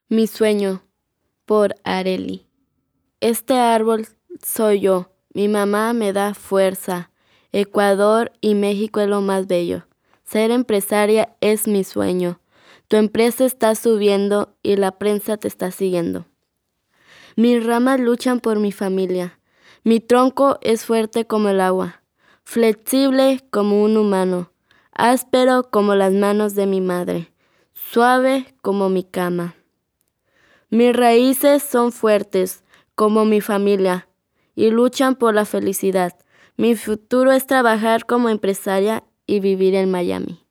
Mi sueño, por Arely. Este árbol soy yo, mi mamá me da fuerza. Ecuador y México es lo más bello. Ser empresaria es mi sueño. Tu empresa está subiendo y la prensa te está siguiendo. Mis ramas luchan por mi familia. Mi tronco es fuerte como el agua, flexible como un humano, áspero como las manos de mi madre, suave como mi cama. Mis raíces son fuertes como mi familia y luchan por la felicidad. Mi futuro es trabajar como empresaria y vivir en Miami.